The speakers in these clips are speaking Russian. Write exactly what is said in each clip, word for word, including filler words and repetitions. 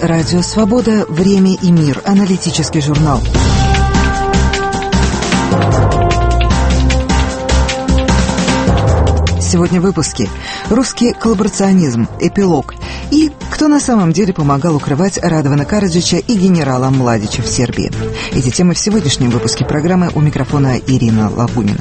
Радио «Свобода. Время и мир». Аналитический журнал. Сегодня в выпуске. Русский коллаборационизм. Эпилог. И кто на самом деле помогал укрывать Радована Караджича и генерала Младича в Сербии. Эти темы в сегодняшнем выпуске программы. У микрофона Ирина Лапунина.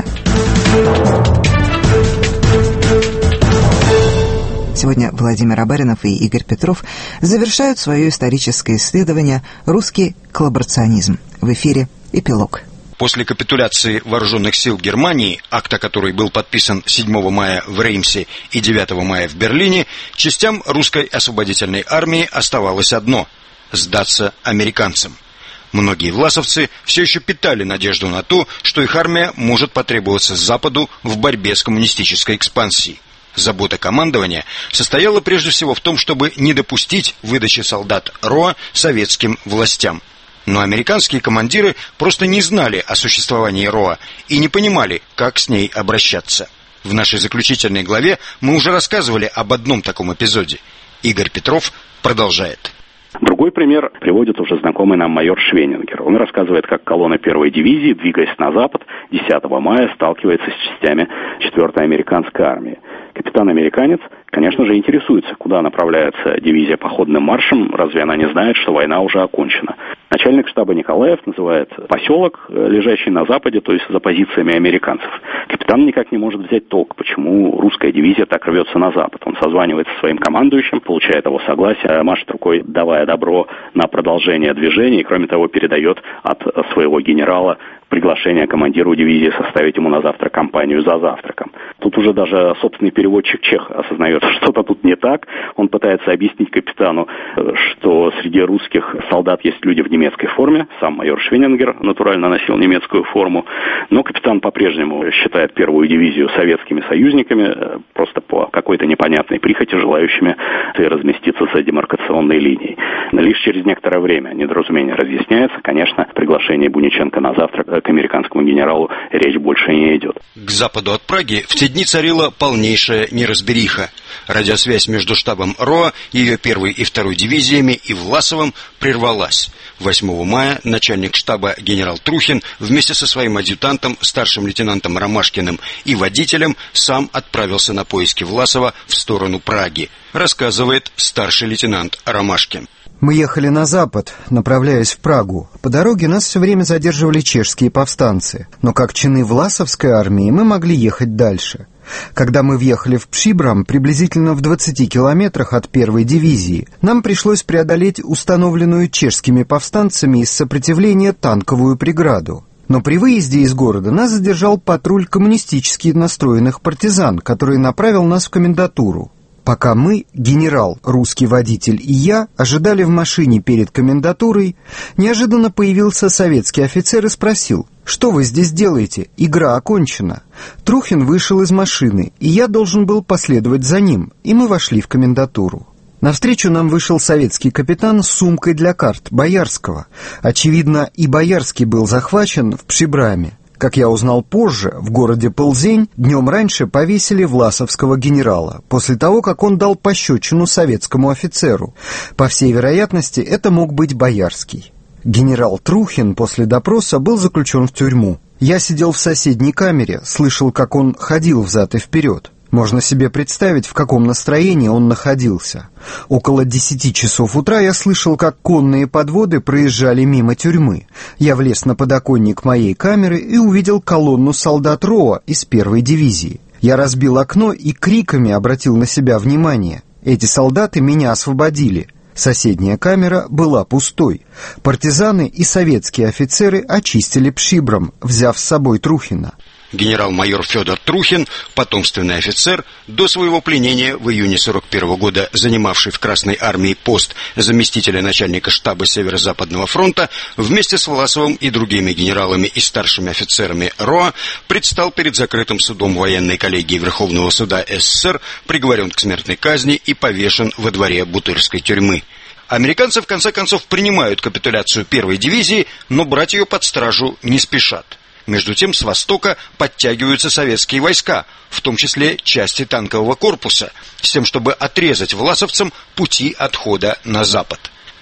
Сегодня Владимир Абаринов и Игорь Петров завершают свое историческое исследование «Русский коллаборационизм». В эфире «Эпилог». После капитуляции вооруженных сил Германии, акт о которой был подписан седьмого мая в Реймсе и девятого мая в Берлине, частям русской освободительной армии оставалось одно – сдаться американцам. Многие власовцы все еще питали надежду на то, что их армия может потребоваться Западу в борьбе с коммунистической экспансией. Забота командования состояла прежде всего в том, чтобы не допустить выдачи солдат РОА советским властям. Но американские командиры просто не знали о существовании РОА и не понимали, как с ней обращаться. В нашей заключительной главе мы уже рассказывали об одном таком эпизоде. Игорь Петров продолжает. Другой пример приводит уже знакомый нам майор Швенингер. Он рассказывает, как колонна первой дивизии, двигаясь на запад, десятого мая сталкивается с частями четвертой американской армии. Капитан-американец, конечно же, интересуется, куда направляется дивизия походным маршем, разве она не знает, что война уже окончена. Начальник штаба Николаев называет поселок, лежащий на западе, то есть за позициями американцев. Капитан никак не может взять толк, почему русская дивизия так рвется на запад. Он созванивается со своим командующим, получает его согласие, машет рукой, давая добро на продолжение движения, и, кроме того, передает от своего генерала приглашение командиру дивизии составить ему на завтра компанию за завтраком. Тут уже даже собственный переводчик чех осознает, что что-то тут не так. Он пытается объяснить капитану, что среди русских солдат есть люди в немецкой форме. Сам майор Швенингер натурально носил немецкую форму. Но капитан по-прежнему считает первую дивизию советскими союзниками, просто по какой-то непонятной прихоти, желающими разместиться за демаркационной линией. Лишь через некоторое время недоразумение разъясняется. Конечно, приглашение Буниченко на завтрак к американскому генералу речь больше не идет. К западу от Праги в те дни царила полнейшая неразбериха. Радиосвязь между штабом РОА, ее первой и второй дивизиями и Власовым прервалась. восьмого мая начальник штаба генерал Трухин вместе со своим адъютантом, старшим лейтенантом Ромашкиным и водителем сам отправился на поиски Власова в сторону Праги, рассказывает старший лейтенант Ромашкин. Мы ехали на запад, направляясь в Прагу. По дороге нас все время задерживали чешские повстанцы. Но как чины Власовской армии мы могли ехать дальше. Когда мы въехали в Пшибрам, приблизительно в двадцати километрах от первой дивизии, нам пришлось преодолеть установленную чешскими повстанцами из сопротивления танковую преграду. Но при выезде из города нас задержал патруль коммунистически настроенных партизан, который направил нас в комендатуру. Пока мы, генерал, русский водитель и я, ожидали в машине перед комендатурой, неожиданно появился советский офицер и спросил: «Что вы здесь делаете? Игра окончена». Трухин вышел из машины, и я должен был последовать за ним, и мы вошли в комендатуру. Навстречу нам вышел советский капитан с сумкой для карт Боярского. Очевидно, и Боярский был захвачен в Пшибраме. Как я узнал позже, в городе Пылзень днем раньше повесили власовского генерала, после того, как он дал пощечину советскому офицеру. По всей вероятности, это мог быть Боярский. Генерал Трухин после допроса был заключен в тюрьму. Я сидел в соседней камере, слышал, как он ходил взад и вперед. Можно себе представить, в каком настроении он находился. Около десяти часов утра я слышал, как конные подводы проезжали мимо тюрьмы. Я влез на подоконник моей камеры и увидел колонну солдат РОА из первой дивизии. Я разбил окно и криками обратил на себя внимание. Эти солдаты меня освободили. Соседняя камера была пустой. Партизаны и советские офицеры очистили Пшибрам, взяв с собой Трухина. Генерал-майор Федор Трухин, потомственный офицер, до своего пленения в июне сорок первого года занимавший в Красной армии пост заместителя начальника штаба Северо-Западного фронта, вместе с Власовым и другими генералами и старшими офицерами РОА предстал перед закрытым судом военной коллегии Верховного суда СССР, приговорен к смертной казни и повешен во дворе Бутырской тюрьмы. Американцы в конце концов принимают капитуляцию первой дивизии, но брать ее под стражу не спешат. Между тем с востока подтягиваются советские войска, в том числе части танкового корпуса, с тем, чтобы отрезать власовцам пути отхода на запад.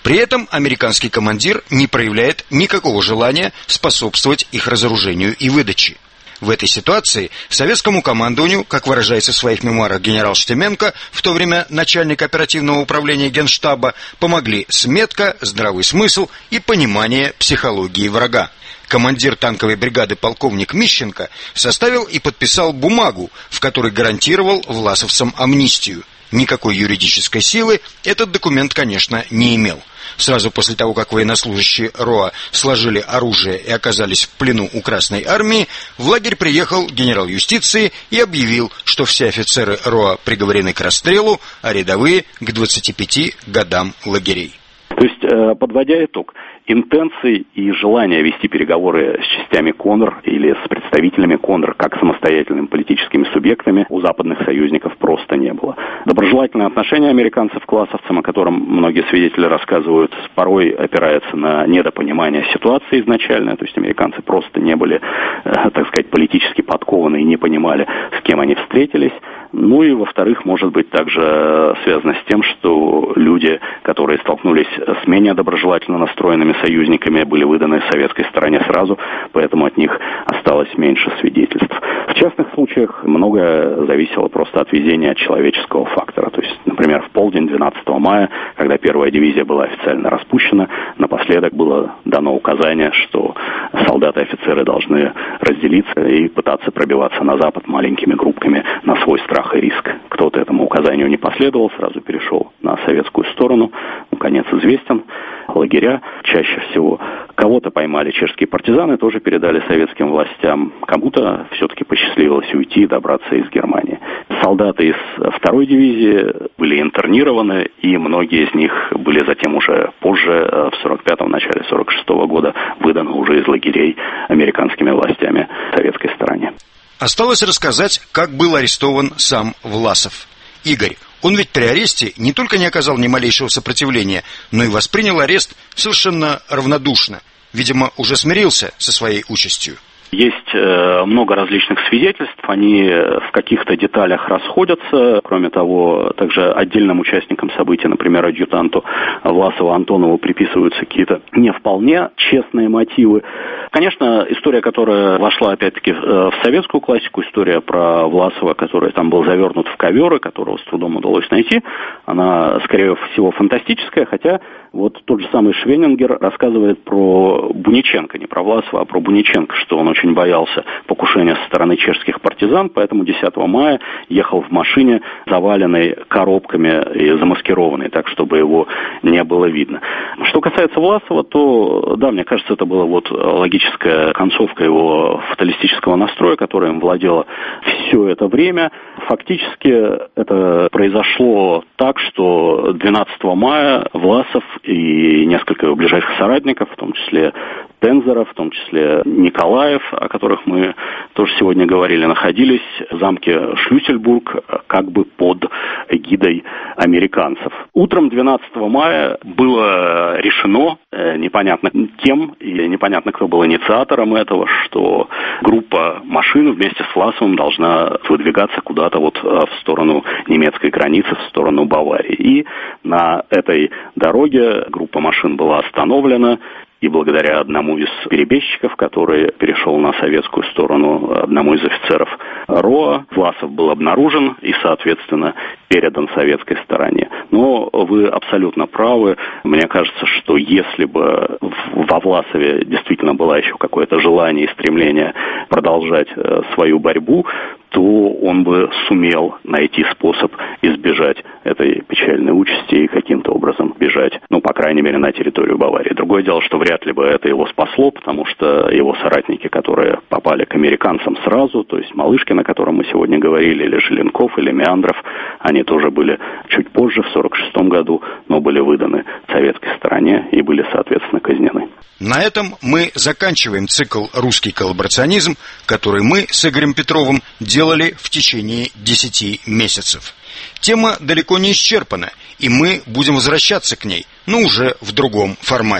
При этом американский командир не проявляет никакого желания способствовать их разоружению и выдаче. В этой ситуации советскому командованию, как выражается в своих мемуарах генерал Штеменко, в то время начальник оперативного управления Генштаба, помогли сметка, здравый смысл и понимание психологии врага. Командир танковой бригады полковник Мищенко составил и подписал бумагу, в которой гарантировал власовцам амнистию. Никакой юридической силы этот документ, конечно, не имел. Сразу после того, как военнослужащие РОА сложили оружие и оказались в плену у Красной Армии, в лагерь приехал генерал юстиции и объявил, что все офицеры РОА приговорены к расстрелу, а рядовые к двадцати пяти годам лагерей. То есть, подводя итог, интенций и желания вести переговоры с частями КОНР или с представителями КОНР как самостоятельными политическими субъектами у западных союзников просто не было. Доброжелательное отношение американцев к власовцам, о котором многие свидетели рассказывают, порой опирается на недопонимание ситуации изначально, то есть американцы просто не были, так сказать, политически подкованы и не понимали, с кем они встретились. Ну и, во-вторых, может быть также связано с тем, что люди, которые столкнулись с менее доброжелательно настроенными союзниками, были выданы советской стороне сразу, поэтому от них осталось меньше свидетельств. В частных случаях многое зависело просто от везения человеческого фактора. То есть, например, в полдень двенадцатого мая, когда первая дивизия была официально распущена, напоследок было дано указание, что солдаты и офицеры должны разделиться и пытаться пробиваться на запад маленькими группками на свой страх и риск. Кто-то этому указанию не последовал, сразу перешел на советскую сторону. Ну, конец известен. Лагеря чаще всего. Кого-то поймали чешские партизаны, тоже передали советским властям. Кому-то все-таки посчастливилось уйти и добраться из Германии. Солдаты из второй дивизии были интернированы, и многие из них были затем уже позже, в сорок пятом, начале сорок шестого года, выданы уже из лагерей американскими властями советской стороне. Осталось рассказать, как был арестован сам Власов. Игорь, он ведь при аресте не только не оказал ни малейшего сопротивления, но и воспринял арест совершенно равнодушно. Видимо, уже смирился со своей участью. Есть э, много различных свидетельств, они в каких-то деталях расходятся. Кроме того, также отдельным участникам событий, например, адъютанту Власова Антонову, приписываются какие-то не вполне честные мотивы. Конечно, история, которая вошла опять-таки в советскую классику, история про Власова, который там был завернут в ковер, и которого с трудом удалось найти, она, скорее всего, фантастическая, хотя вот тот же самый Швенингер рассказывает про Буниченко, не про Власова, а про Буниченко, что он очень боялся покушения со стороны чешских партизан, поэтому десятого мая ехал в машине, заваленной коробками и замаскированной, так, чтобы его не было видно. Что касается Власова, то, да, мне кажется, это была вот логическая концовка его фаталистического настроя, которое им владело все это время. Фактически это произошло так, что двенадцатого мая Власов и несколько его ближайших соратников, в том числе Тензера, в том числе Николаев, о которых мы тоже сегодня говорили, находились в замке Шлюссельбург как бы под эгидой американцев. Утром двенадцатого мая было решено, непонятно кем и непонятно кто был инициатором этого, что группа машин вместе с Власовым должна выдвигаться куда-то вот в сторону немецкой границы, в сторону Баварии. И на этой дороге группа машин была остановлена. И благодаря одному из перебежчиков, который перешел на советскую сторону, одному из офицеров РОА, Власов был обнаружен и, соответственно, передан советской стороне. Но вы абсолютно правы. Мне кажется, что если бы во Власове действительно было еще какое-то желание и стремление продолжать свою борьбу, то он бы сумел найти способ избежать этой печальной участи и каким-то образом бежать, ну, по крайней мере, на территорию Баварии. Другое дело, что вряд ли бы это его спасло, потому что его соратники, которые попали к американцам сразу, то есть Малышкин, о котором мы сегодня говорили, или Желенков, или Меандров, они тоже были чуть позже, в сорок шестом году, но были выданы советской стороне и были, соответственно, казнены. На этом мы заканчиваем цикл «Русский коллаборационизм», который мы с Игорем Петровым делали в течение десяти месяцев. Тема далеко не исчерпана, и мы будем возвращаться к ней, но уже в другом формате.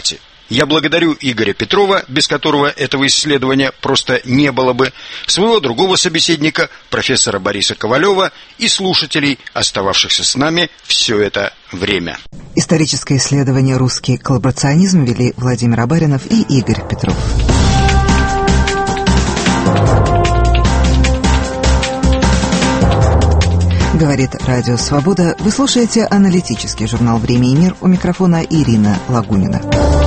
Я благодарю Игоря Петрова, без которого этого исследования просто не было бы, своего другого собеседника, профессора Бориса Ковалева, и слушателей, остававшихся с нами все это время. Историческое исследование «Русский коллаборационизм» вели Владимир Абаринов и Игорь Петров. Говорит Радио Свобода. Вы слушаете аналитический журнал «Время и мир». У микрофона Ирина Лагунина.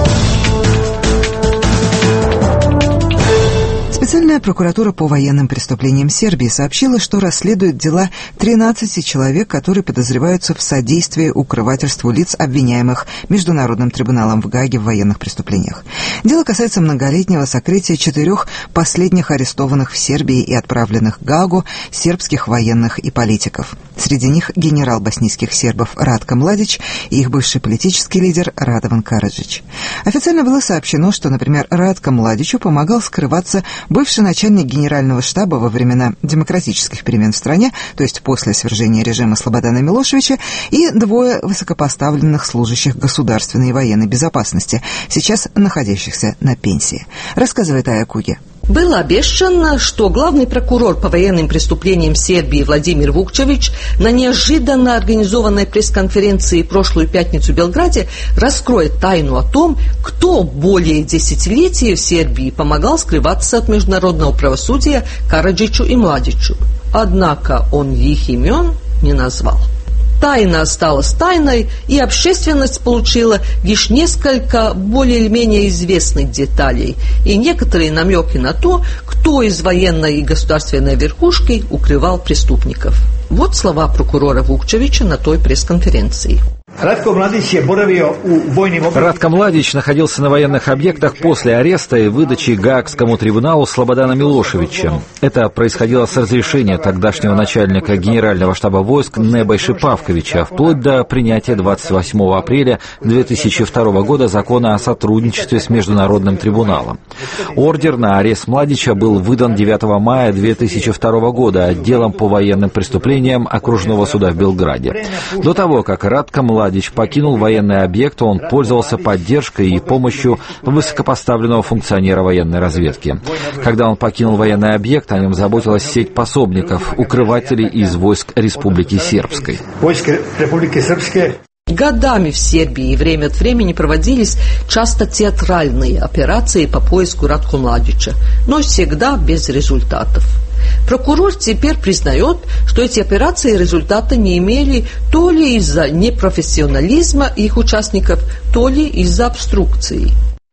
Специальная прокуратура по военным преступлениям Сербии сообщила, что расследует дела тринадцати человек, которые подозреваются в содействии укрывательству лиц, обвиняемых Международным трибуналом в Гааге в военных преступлениях. Дело касается многолетнего сокрытия четырех последних арестованных в Сербии и отправленных в Гаагу сербских военных и политиков. Среди них генерал боснийских сербов Ратко Младич и их бывший политический лидер Радован Караджич. Официально было сообщено, что, например, Ратко Младичу помогал скрываться бывший начальник генерального штаба во времена демократических перемен в стране, то есть после свержения режима Слободана Милошевича, и двое высокопоставленных служащих государственной и военной безопасности, сейчас находящихся на пенсии. Рассказывает Ая Куги. Было обещано, что главный прокурор по военным преступлениям Сербии Владимир Вукчевич на неожиданно организованной пресс-конференции в прошлую пятницу в Белграде раскроет тайну о том, кто более десятилетий в Сербии помогал скрываться от международного правосудия Караджичу и Младичу. Однако он их имен не назвал. Тайна осталась тайной, и общественность получила лишь несколько более или менее известных деталей и некоторые намеки на то, кто из военной и государственной верхушки укрывал преступников. Вот слова прокурора Вукчевича на той пресс-конференции. Ратко Младич находился на военных объектах после ареста и выдачи Гаагскому трибуналу Слободана Милошевича. Это происходило с разрешения тогдашнего начальника генерального штаба войск Небойши Павковича, вплоть до принятия двадцать восьмого апреля две тысячи второго года закона о сотрудничестве с Международным трибуналом. Ордер на арест Младича был выдан девятого мая две тысячи второго года отделом по военным преступлениям окружного суда в Белграде. До того, как Ратко Младич покинул военный объект, он пользовался поддержкой и помощью высокопоставленного функционера военной разведки. Когда он покинул военный объект, о нем заботилась сеть пособников, укрывателей из войск Республики Сербской. Годами в Сербии время от времени проводились часто театральные операции по поиску Ратко Младича, но всегда без результатов. Прокурор теперь признает, что эти операции результата не имели то ли из-за непрофессионализма их участников, то ли из-за обструкции.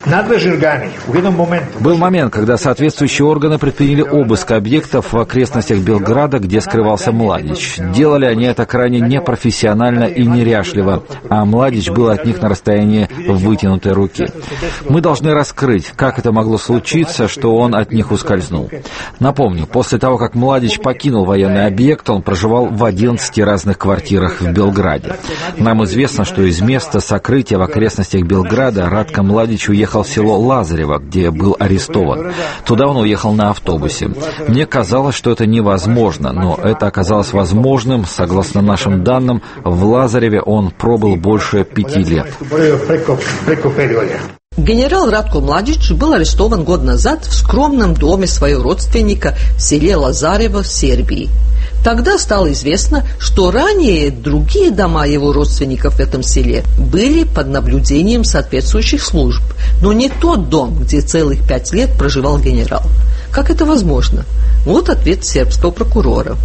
Был момент, когда соответствующие органы предприняли обыск объектов в окрестностях Белграда, где скрывался Младич. Делали они это крайне непрофессионально и неряшливо, а Младич был от них на расстоянии вытянутой руки. Мы должны раскрыть, как это могло случиться, что он от них ускользнул. Напомню, после того, как Младич покинул военный объект, он проживал в одиннадцати разных квартирах в Белграде. Нам известно, что из места сокрытия в окрестностях Белграда Ратко Младич уехал в село Лазарево, где был арестован. Туда он уехал на автобусе. Мне казалось, что это невозможно, но это оказалось возможным. Согласно нашим данным, в Лазареве он пробыл больше пяти лет. Генерал Ратко Младич был арестован год назад в скромном доме своего родственника в селе Лазарево в Сербии. Тогда стало известно, что ранее другие дома его родственников в этом селе были под наблюдением соответствующих служб, но не тот дом, где целых пять лет проживал генерал. Как это возможно? Вот ответ сербского прокурора.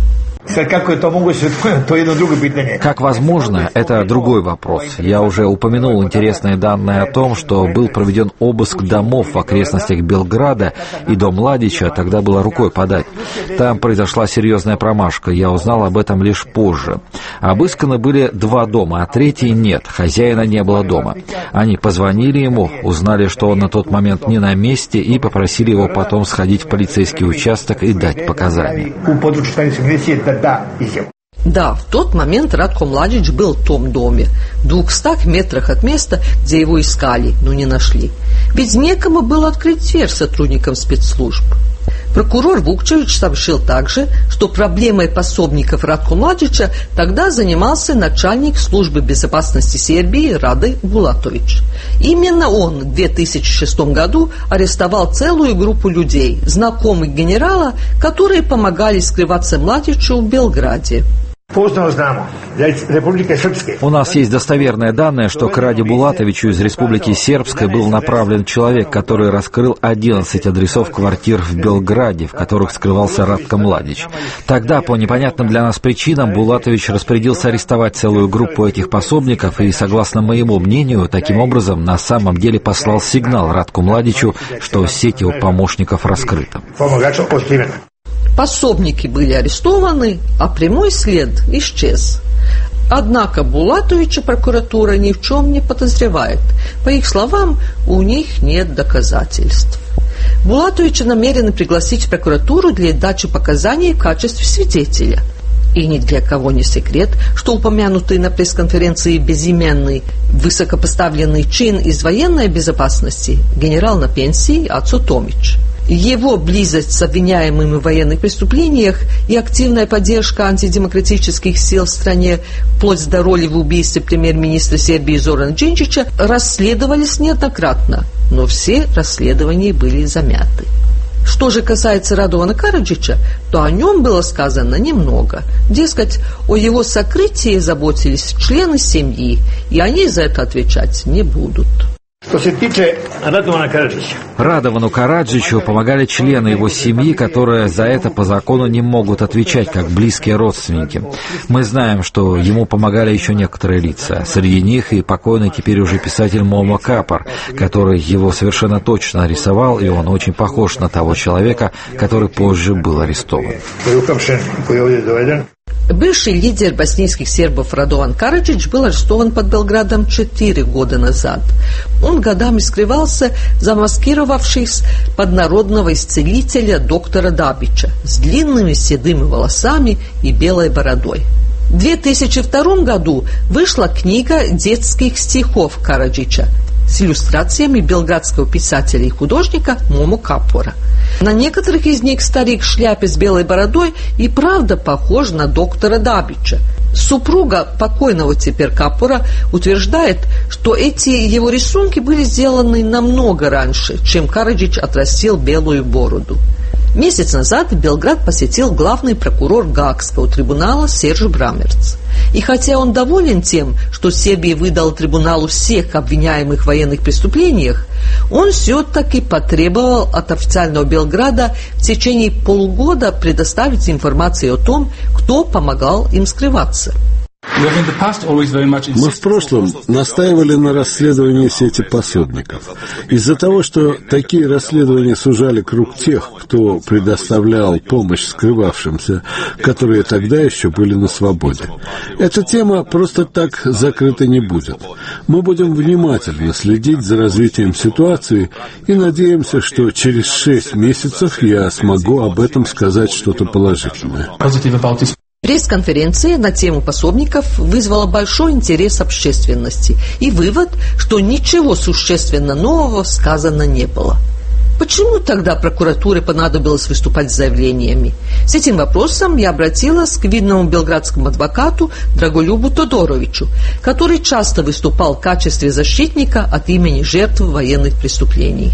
Как возможно, это другой вопрос. Я уже упомянул интересные данные о том, что был проведен обыск домов в окрестностях Белграда, и дом Младича тогда было рукой подать. Там произошла серьезная промашка, я узнал об этом лишь позже. Обысканы были два дома, а третий нет, хозяина не было дома. Они позвонили ему, узнали, что он на тот момент не на месте, и попросили его потом сходить в полицейский участок и дать показания. Да, в тот момент Ратко Младич был в том доме, в двухстах метрах от места, где его искали, но не нашли. Ведь некому было открыть дверь сотрудникам спецслужб. Прокурор Вукчевич сообщил также, что проблемой пособников Ратко Младича тогда занимался начальник службы безопасности Сербии Раде Булатович. Именно он в две тысячи шестом году арестовал целую группу людей, знакомых генерала, которые помогали скрываться Младичу в Белграде. У нас есть достоверные данные, что к Раде Булатовичу из Республики Сербской был направлен человек, который раскрыл одиннадцать адресов квартир в Белграде, в которых скрывался Ратко Младич. Тогда, по непонятным для нас причинам, Булатович распорядился арестовать целую группу этих пособников и, согласно моему мнению, таким образом на самом деле послал сигнал Ратко Младичу, что сеть его помощников раскрыта. Пособники были арестованы, а прямой след исчез. Однако Булатовича прокуратура ни в чем не подозревает. По их словам, у них нет доказательств. Булатовича намерены пригласить в прокуратуру для дачи показаний в качестве свидетеля. И ни для кого не секрет, что упомянутый на пресс-конференции безименный высокопоставленный чин из военной безопасности генерал на пенсии Ацо Томич. Его близость с обвиняемыми в военных преступлениях и активная поддержка антидемократических сил в стране, вплоть до роли в убийстве премьер-министра Сербии Зорана Джинджича, расследовались неоднократно, но все расследования были замяты. Что же касается Радована Караджича, то о нем было сказано немного. Дескать, о его сокрытии заботились члены семьи, и они за это отвечать не будут. Что се тиче Радована Караджича. Радовану Караджичу помогали члены его семьи, которые за это по закону не могут отвечать, как близкие родственники. Мы знаем, что ему помогали еще некоторые лица. Среди них и покойный теперь уже писатель Момо Капар, который его совершенно точно рисовал, и он очень похож на того человека, который позже был арестован. Бывший лидер боснийских сербов Радован Караджич был арестован под Белградом четыре года назад. Он годами скрывался, замаскировавшись под народного исцелителя доктора Дабича с длинными седыми волосами и белой бородой. В две тысячи втором году вышла книга детских стихов Караджича с иллюстрациями белградского писателя и художника Момо Капора. На некоторых из них старик в шляпе с белой бородой и правда похож на доктора Дабича. Супруга покойного теперь Капора утверждает, что эти его рисунки были сделаны намного раньше, чем Караджич отрастил белую бороду. Месяц назад Белград посетил главный прокурор Гаагского трибунала Серж Брамерц. И хотя он доволен тем, что Сербия выдала трибуналу всех обвиняемых в военных преступлениях, он все-таки потребовал от официального Белграда в течение полугода предоставить информацию о том, кто помогал им скрываться. Мы в прошлом настаивали на расследовании сети пособников. Из-за того, что такие расследования сужали круг тех, кто предоставлял помощь скрывавшимся, которые тогда еще были на свободе. Эта тема просто так закрыта не будет. Мы будем внимательно следить за развитием ситуации и надеемся, что через шесть месяцев я смогу об этом сказать что-то положительное. Пресс-конференция на тему пособников вызвала большой интерес общественности и вывод, что ничего существенно нового сказано не было. Почему тогда прокуратуре понадобилось выступать с заявлениями? С этим вопросом я обратилась к видному белградскому адвокату Драголюбу Тодоровичу, который часто выступал в качестве защитника от имени жертв военных преступлений.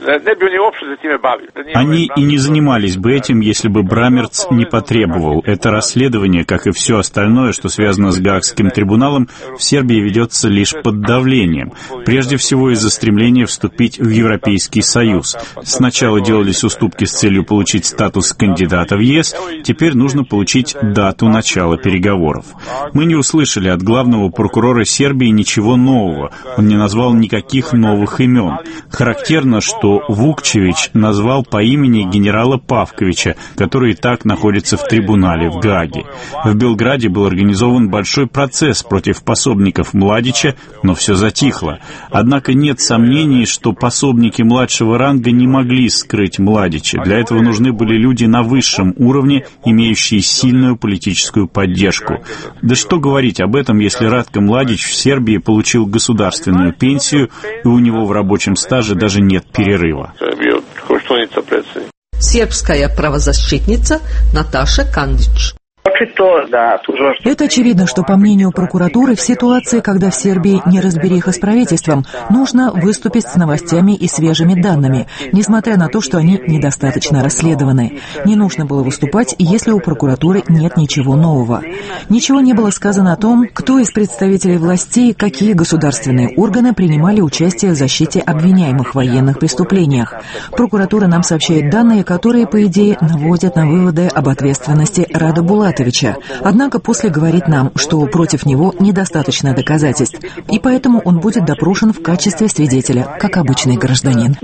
Они и не занимались бы этим, если бы Брамерц не потребовал. Это расследование, как и все остальное, что связано с Гаагским трибуналом, в Сербии ведется лишь под давлением. Прежде всего из-за стремления вступить в Европейский Союз. Сначала делались уступки с целью получить статус кандидата в ЕС, теперь нужно получить дату начала переговоров. Мы не услышали от главного прокурора Сербии ничего нового. Он не назвал никаких новых имен. Характерно, что Вукчевич назвал по имени генерала Павковича, который и так находится в трибунале в Гааге. В Белграде был организован большой процесс против пособников Младича, но все затихло. Однако нет сомнений, что пособники младшего ранга не могли скрыть Младича. Для этого нужны были люди на высшем уровне, имеющие сильную политическую поддержку. Да что говорить об этом, если Ратко Младич в Сербии получил государственную пенсию, и у него в рабочем стаже даже нет перерыва. сербская правозащитница Наташа Кандич. Это очевидно, что, по мнению прокуратуры, в ситуации, когда в Сербии неразбериха с правительством, нужно выступить с новостями и свежими данными, несмотря на то, что они недостаточно расследованы. Не нужно было выступать, если у прокуратуры нет ничего нового. Ничего не было сказано о том, кто из представителей властей, какие государственные органы принимали участие в защите обвиняемых в военных преступлениях. Прокуратура нам сообщает данные, которые, по идее, наводят на выводы об ответственности Рада Булатовича. Однако после говорит нам, что против него недостаточно доказательств, и поэтому он будет допрошен в качестве свидетеля, как обычный гражданин.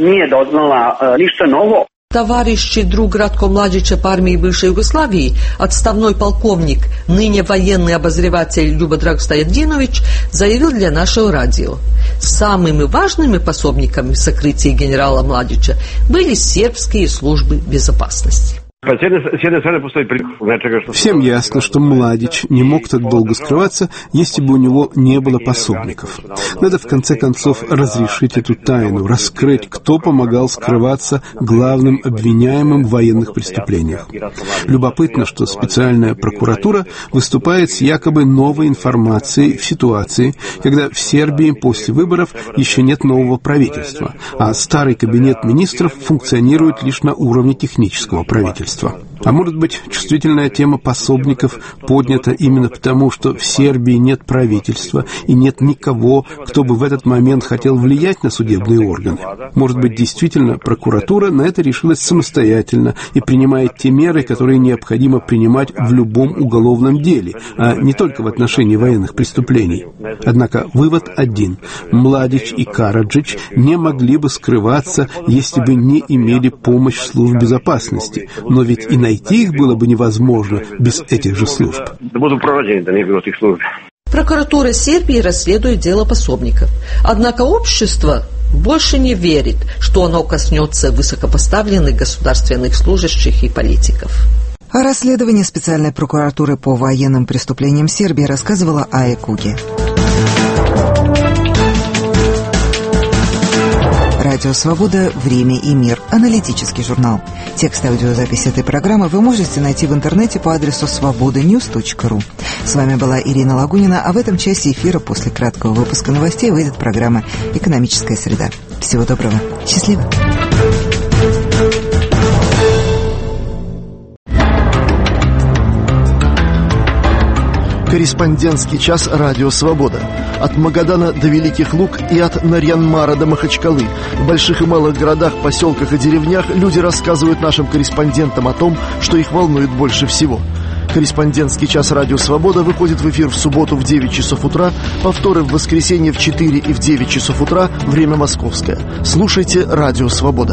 Товарищ и друг Радко Младича по армии бывшей Югославии, отставной полковник, ныне военный обозреватель Люба Драгостоядинович, заявил для нашего радио: самыми важными пособниками в сокрытии генерала Младича были сербские службы безопасности. Всем ясно, что Младич не мог так долго скрываться, если бы у него не было пособников. Надо в конце концов разрешить эту тайну, раскрыть, кто помогал скрываться главным обвиняемым в военных преступлениях. Любопытно, что специальная прокуратура выступает с якобы новой информацией в ситуации, когда в Сербии после выборов еще нет нового правительства, а старый кабинет министров функционирует лишь на уровне технического правительства. А может быть, чувствительная тема пособников поднята именно потому, что в Сербии нет правительства и нет никого, кто бы в этот момент хотел влиять на судебные органы. Может быть, действительно, прокуратура на это решилась самостоятельно и принимает те меры, которые необходимо принимать в любом уголовном деле, а не только в отношении военных преступлений. Однако вывод один. Младич и Караджич не могли бы скрываться, если бы не имели помощь служб безопасности. Но ведь и найти их было бы невозможно без этих же служб. Прокуратура Сербии расследует дело пособников. Однако общество больше не верит, что оно коснется высокопоставленных государственных служащих и политиков. О расследовании специальной прокуратуры по военным преступлениям Сербии рассказывала Ая Куги. Радио «Свобода. Время и мир». Аналитический журнал. Текст аудиозаписи этой программы вы можете найти в интернете по адресу свобода ньюс точка ру. С вами была Ирина Лагунина, а в этом часе эфира после краткого выпуска новостей выйдет программа «Экономическая среда». Всего доброго. Счастливо. Корреспондентский час «Радио Свобода». От Магадана до Великих Луг и от Нарьян-Мара до Махачкалы. В больших и малых городах, поселках и деревнях люди рассказывают нашим корреспондентам о том, что их волнует больше всего. Корреспондентский час «Радио Свобода» выходит в эфир в субботу в девять часов утра, повторы в воскресенье в четыре и в девять часов утра, время московское. Слушайте «Радио Свобода».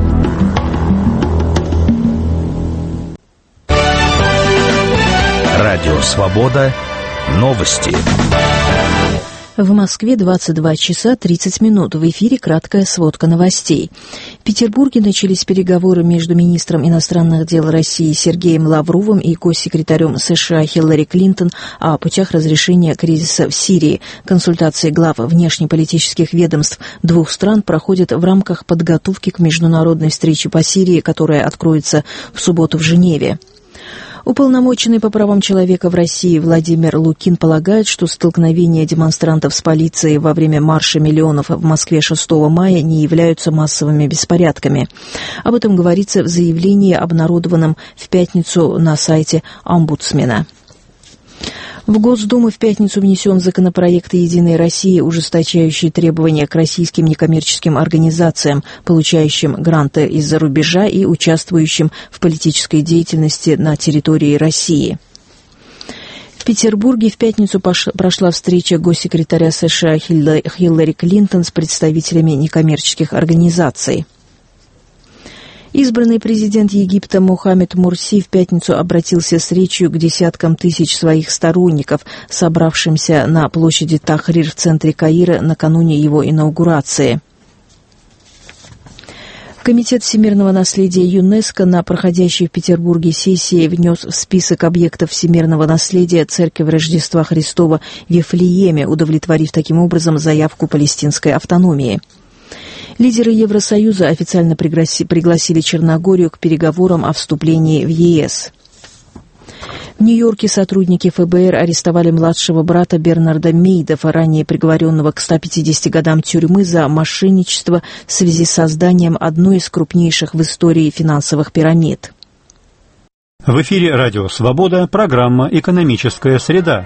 Радио «Свобода». Новости. В Москве двадцать два часа тридцать минут. В эфире краткая сводка новостей. В Петербурге начались переговоры между министром иностранных дел России Сергеем Лавровым и госсекретарем США Хиллари Клинтон о путях разрешения кризиса в Сирии. Консультации глав внешнеполитических ведомств двух стран проходят в рамках подготовки к международной встрече по Сирии, которая откроется в субботу в Женеве. Уполномоченный по правам человека в России Владимир Лукин полагает, что столкновения демонстрантов с полицией во время марша миллионов в Москве шестого мая не являются массовыми беспорядками. Об этом говорится в заявлении, обнародованном в пятницу на сайте омбудсмена. В Госдуму в пятницу внесен законопроект «Единой России», ужесточающий требования к российским некоммерческим организациям, получающим гранты из-за рубежа и участвующим в политической деятельности на территории России. В Петербурге в пятницу прошла встреча госсекретаря США Хиллари Клинтон с представителями некоммерческих организаций. Избранный президент Египта Мохаммед Мурси в пятницу обратился с речью к десяткам тысяч своих сторонников, собравшимся на площади Тахрир в центре Каира накануне его инаугурации. Комитет всемирного наследия ЮНЕСКО на проходящей в Петербурге сессии внес в список объектов всемирного наследия Церковь Рождества Христова в Вифлееме, удовлетворив таким образом заявку палестинской автономии. Лидеры Евросоюза официально пригласили Черногорию к переговорам о вступлении в ЕС. В Нью-Йорке сотрудники эф бэ эр арестовали младшего брата Бернарда Мейдофа, ранее приговоренного к ста пятидесяти годам тюрьмы за мошенничество в связи с созданием одной из крупнейших в истории финансовых пирамид. В эфире «Радио Свобода», программа «Экономическая среда».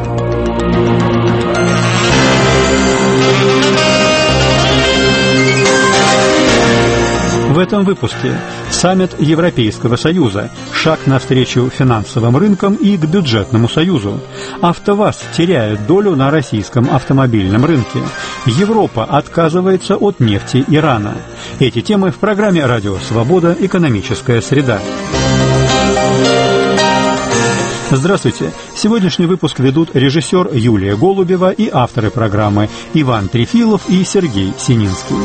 В этом выпуске саммит Европейского Союза, шаг навстречу финансовым рынкам и к бюджетному союзу. АвтоВАЗ теряет долю на российском автомобильном рынке. Европа отказывается от нефти Ирана. Эти темы в программе «Радио Свобода. Экономическая среда». Здравствуйте! Сегодняшний выпуск ведут режиссер Юлия Голубева и авторы программы Иван Трефилов и Сергей Сининский.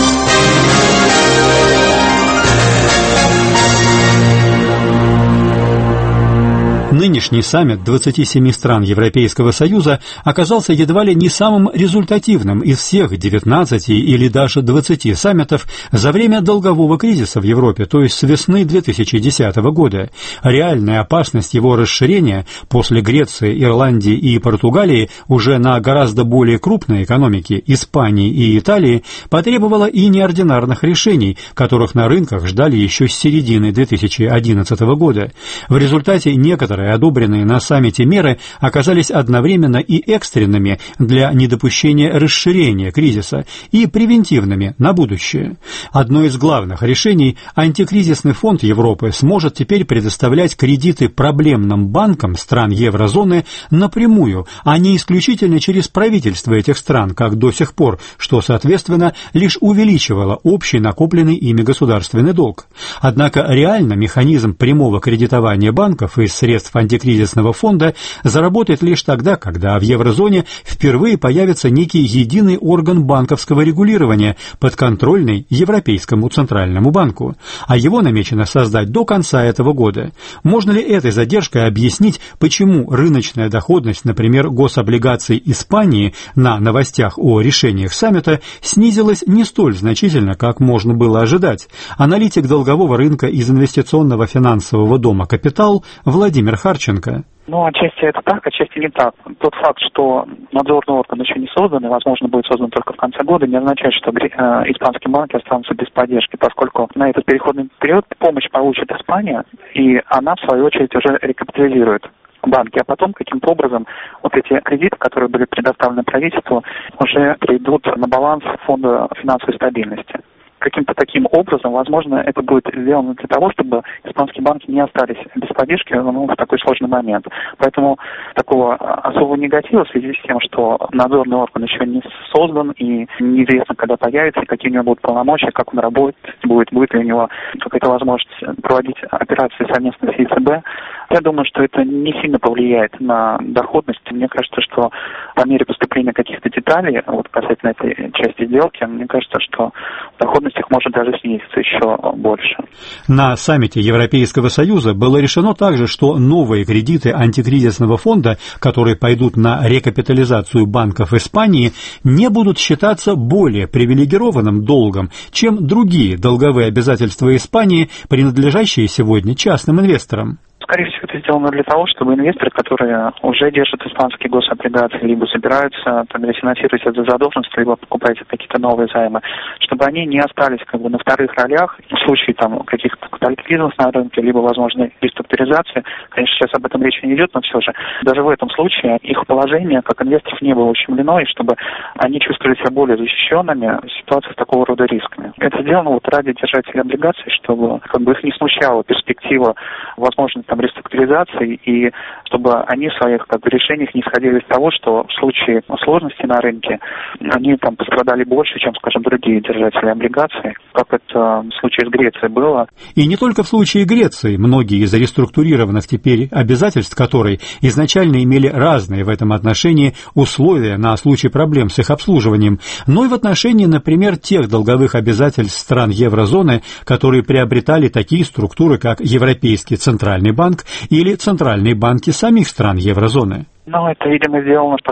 Нынешний саммит двадцати семи стран Европейского Союза оказался едва ли не самым результативным из всех девятнадцати или даже двадцати саммитов за время долгового кризиса в Европе, то есть с весны две тысячи десятого года. Реальная опасность его расширения после Греции, Ирландии и Португалии уже на гораздо более крупные экономики Испании и Италии потребовала и неординарных решений, которых на рынках ждали еще с середины две тысячи одиннадцатого года. В результате некоторые одобренные на саммите меры оказались одновременно и экстренными для недопущения расширения кризиса и превентивными на будущее. Одно из главных решений – антикризисный фонд Европы сможет теперь предоставлять кредиты проблемным банкам стран еврозоны напрямую, а не исключительно через правительства этих стран, как до сих пор, что, соответственно, лишь увеличивало общий накопленный ими государственный долг. Однако реально механизм прямого кредитования банков из средств антикризисного фонда заработает лишь тогда, когда в еврозоне впервые появится некий единый орган банковского регулирования, подконтрольный Европейскому центральному банку, а его намечено создать до конца этого года. Можно ли этой задержкой объяснить, почему рыночная доходность, например, гособлигаций Испании на новостях о решениях саммита снизилась не столь значительно, как можно было ожидать? Аналитик долгового рынка из инвестиционного финансового дома «Капитал» Владимир Харченко. Ну, отчасти это так, отчасти не так. Тот факт, что надзорный орган еще не создан и, возможно, будет создан только в конце года, не означает, что э, испанские банки останутся без поддержки, поскольку на этот переходный период помощь получит Испания, и она, в свою очередь, уже рекапитализирует банки, а потом каким-то образом вот эти кредиты, которые были предоставлены правительству, уже придут на баланс фонда финансовой стабильности. Каким-то таким образом, возможно, это будет сделано для того, чтобы испанские банки не остались без поддержки ну, в такой сложный момент. Поэтому такого особого негатива в связи с тем, что надзорный орган еще не создан и неизвестно, когда появится, какие у него будут полномочия, как он работать будет, будет ли у него какая-то возможность проводить операции совместно с ЕЦБ. Я думаю, что это не сильно повлияет на доходность. Мне кажется, что по мере поступления каких-то деталей, вот касательно этой части сделки, мне кажется, что доходность их может даже снизиться еще больше. На саммите Европейского Союза было решено также, что новые кредиты антикризисного фонда, которые пойдут на рекапитализацию банков Испании, не будут считаться более привилегированным долгом, чем другие долговые обязательства Испании, принадлежащие сегодня частным инвесторам. Скорее всего, это сделано для того, чтобы инвесторы, которые уже держат испанские гособлигации, либо собираются там, рефинансировать эту задолженность, либо покупать какие-то новые займы, чтобы они не остались как бы на вторых ролях в случае там, каких-то катаклизмов на рынке, либо возможной реструктуризации. Конечно, сейчас об этом речи не идет, но все же даже в этом случае их положение как инвесторов не было ущемлено, и чтобы они чувствовали себя более защищенными в ситуациях такого рода рисками. Это сделано вот ради держателей облигаций, чтобы как бы их не смущала перспектива возможной там реструктуризации, и чтобы они в своих как бы, решениях не исходили из того, что в случае сложности на рынке они там пострадали больше, чем, скажем, другие держатели облигаций, как это в случае с Грецией было. И не только в случае Греции. Многие из реструктурированных теперь обязательств, которые изначально имели разные в этом отношении условия на случай проблем с их обслуживанием, но и в отношении, например, тех долговых обязательств стран еврозоны, которые приобретали такие структуры, как Европейский центральный банк или центральные банки самих стран еврозоны. Ну, это, видимо, сделано, поскольку все-таки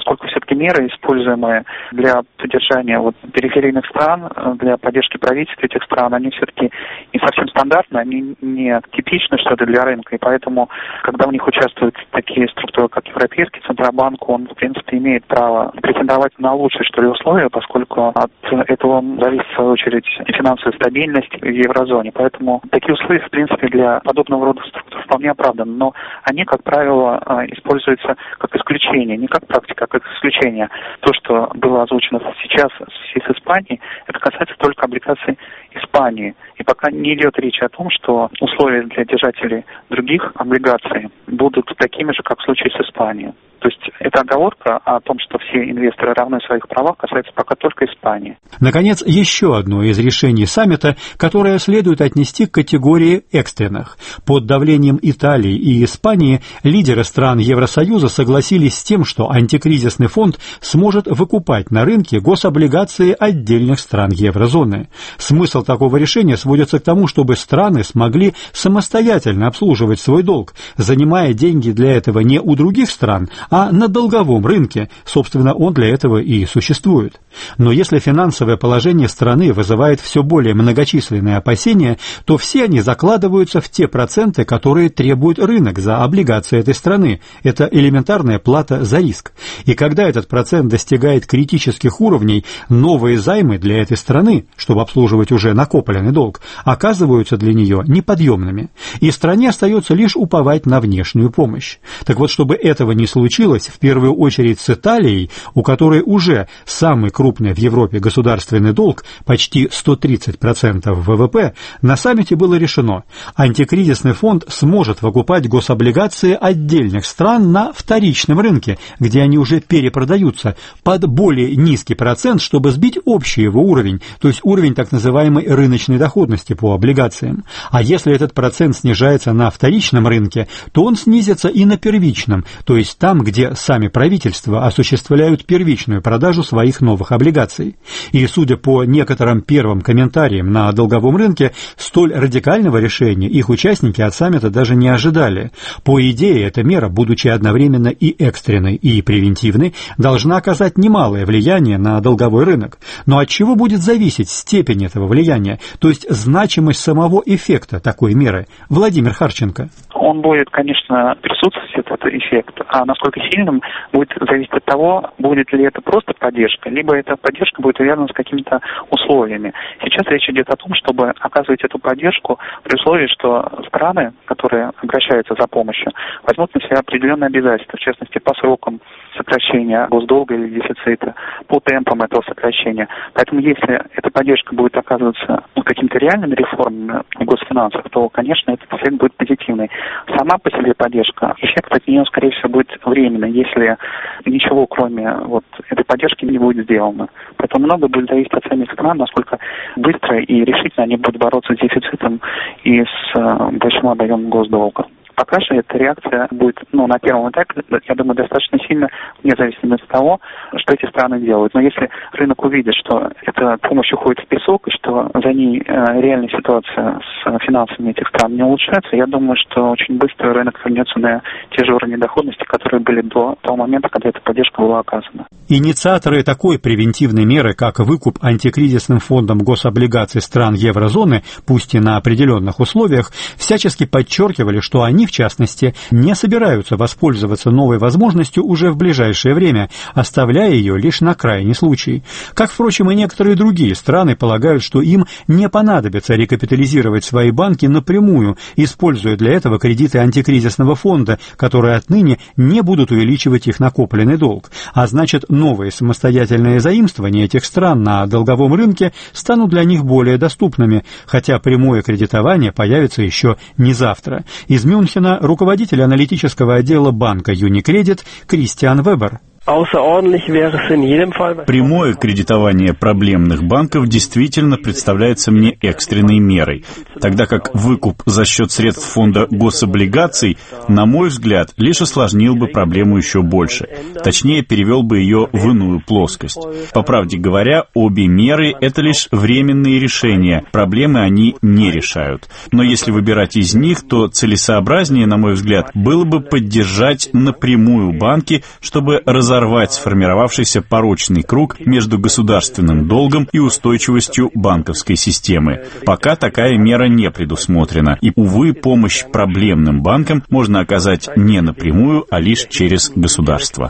все-таки меры, используемые для поддержания вот, периферийных стран, для поддержки правительств этих стран, они все-таки не совсем стандартны, они не типичны что-то для рынка, и поэтому, когда в них участвуют такие структуры, как Европейский Центробанк, он, в принципе, имеет право претендовать на лучшие, что ли, условия, поскольку от этого зависит, в свою очередь, и финансовая стабильность в еврозоне. Поэтому такие условия, в принципе, для подобного рода структур вполне оправданы, но они, как правило, используются как исключение, не как практика, а как исключение. То, что было озвучено сейчас в связи с Испанией, это касается только облигаций Испании. И пока не идет речь о том, что условия для держателей других облигаций будут такими же, как в случае с Испанией. То есть эта оговорка о том, что все инвесторы равны в своих правах, касается пока только Испании. Наконец, еще одно из решений саммита, которое следует отнести к категории экстренных. Под давлением Италии и Испании лидеры стран Евросоюза согласились с тем, что антикризисный фонд сможет выкупать на рынке гособлигации отдельных стран еврозоны. Смысл такого решения сводится к тому, чтобы страны смогли самостоятельно обслуживать свой долг, занимая деньги для этого не у других стран, а на долговом рынке, собственно, он для этого и существует. Но если финансовое положение страны вызывает все более многочисленные опасения, то все они закладываются в те проценты, которые требует рынок за облигации этой страны. Это элементарная плата за риск. И когда этот процент достигает критических уровней, новые займы для этой страны, чтобы обслуживать уже накопленный долг, оказываются для нее неподъемными. И стране остается лишь уповать на внешнюю помощь. Так вот, чтобы этого не случилось, в первую очередь с Италией, у которой уже самый крупный в Европе государственный долг, почти сто тридцать процентов ВВП, на саммите было решено, антикризисный фонд сможет выкупать гособлигации отдельных стран на вторичном рынке, где они уже перепродаются, под более низкий процент, чтобы сбить общий его уровень, то есть уровень так называемой рыночной доходности по облигациям. А если этот процент снижается на вторичном рынке, то он снизится и на первичном, то есть там, где сами правительства осуществляют первичную продажу своих новых облигаций. И, судя по некоторым первым комментариям на долговом рынке, столь радикального решения их участники от саммита даже не ожидали. По идее, эта мера, будучи одновременно и экстренной, и превентивной, должна оказать немалое влияние на долговой рынок. Но от чего будет зависеть степень этого влияния, то есть значимость самого эффекта такой меры? Владимир Харченко. Он будет, конечно, присутствовать, этот эффект, а насколько сильным будет зависеть от того, будет ли это просто поддержка, либо эта поддержка будет связана с какими-то условиями. Сейчас речь идет о том, чтобы оказывать эту поддержку при условии, что страны, которые обращаются за помощью, возьмут на себя определенные обязательства, в частности, по срокам сокращения госдолга или дефицита, по темпам этого сокращения. Поэтому если эта поддержка будет оказываться ну, какими-то реальными реформами в госфинансах, то, конечно, этот эффект будет позитивный. Сама по себе поддержка, эффект от нее, скорее всего, будет временный, если ничего, кроме вот этой поддержки, не будет сделано. Поэтому много будет зависеть от самих стран, насколько быстро и решительно они будут бороться с дефицитом и с большим объемом госдолга. Пока же эта реакция будет, ну, на первом этапе, я думаю, достаточно сильно, вне зависимости от того, что эти страны делают. Но если рынок увидит, что эта помощь уходит в песок, и что за ней э, реальная ситуация с финансами этих стран не улучшается, я думаю, что очень быстро рынок вернется на те же уровни доходности, которые были до того момента, когда эта поддержка была оказана. Инициаторы такой превентивной меры, как выкуп антикризисным фондом гособлигаций стран еврозоны, пусть и на определенных условиях, всячески подчеркивали, что они, в частности, не собираются воспользоваться новой возможностью уже в ближайшее время, оставляя ее лишь на крайний случай. Как, впрочем, и некоторые другие страны полагают, что им не понадобится рекапитализировать свои банки напрямую, используя для этого кредиты антикризисного фонда, которые отныне не будут увеличивать их накопленный долг. А значит, новые самостоятельные заимствования этих стран на долговом рынке станут для них более доступными, хотя прямое кредитование появится еще не завтра. Из Мюнхена руководитель аналитического отдела банка Unicredit Кристиан Вебер. Прямое кредитование проблемных банков действительно представляется мне экстренной мерой, тогда как выкуп за счет средств фонда гособлигаций, на мой взгляд, лишь осложнил бы проблему еще больше, точнее, перевел бы ее в иную плоскость. По правде говоря, обе меры — это лишь временные решения, проблемы они не решают. Но если выбирать из них, то целесообразнее, на мой взгляд, было бы поддержать напрямую банки, чтобы разобраться разорвать сформировавшийся порочный круг между государственным долгом и устойчивостью банковской системы. Пока такая мера не предусмотрена, и, увы, помощь проблемным банкам можно оказать не напрямую, а лишь через государство.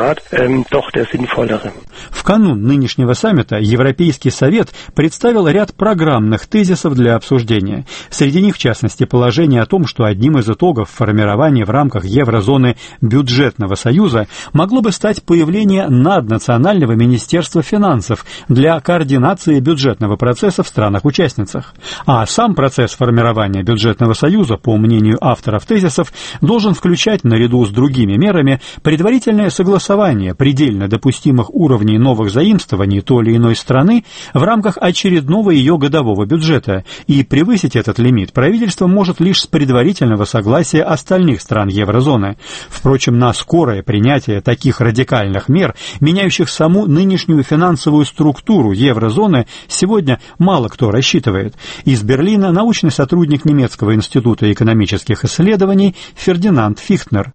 В канун нынешнего саммита Европейский совет представил ряд программных тезисов для обсуждения. Среди них, в частности, положение о том, что одним из итогов формирования в рамках еврозоны бюджетного союза могло бы стать появление наднационального министерства финансов для координации бюджетного процесса в странах-участницах. А сам процесс формирования бюджетного союза, по мнению авторов тезисов, должен включать, наряду с другими мерами, предварительное согласование предельно допустимых уровней новых заимствований той или иной страны в рамках очередного ее годового бюджета, и превысить этот лимит правительство может лишь с предварительного согласия остальных стран еврозоны. Впрочем, на скорое принятие таких радикальных мер, меняющих саму нынешнюю финансовую структуру еврозоны, сегодня мало кто рассчитывает. Из Берлина научный сотрудник Немецкого института экономических исследований Фердинанд Фихтнер.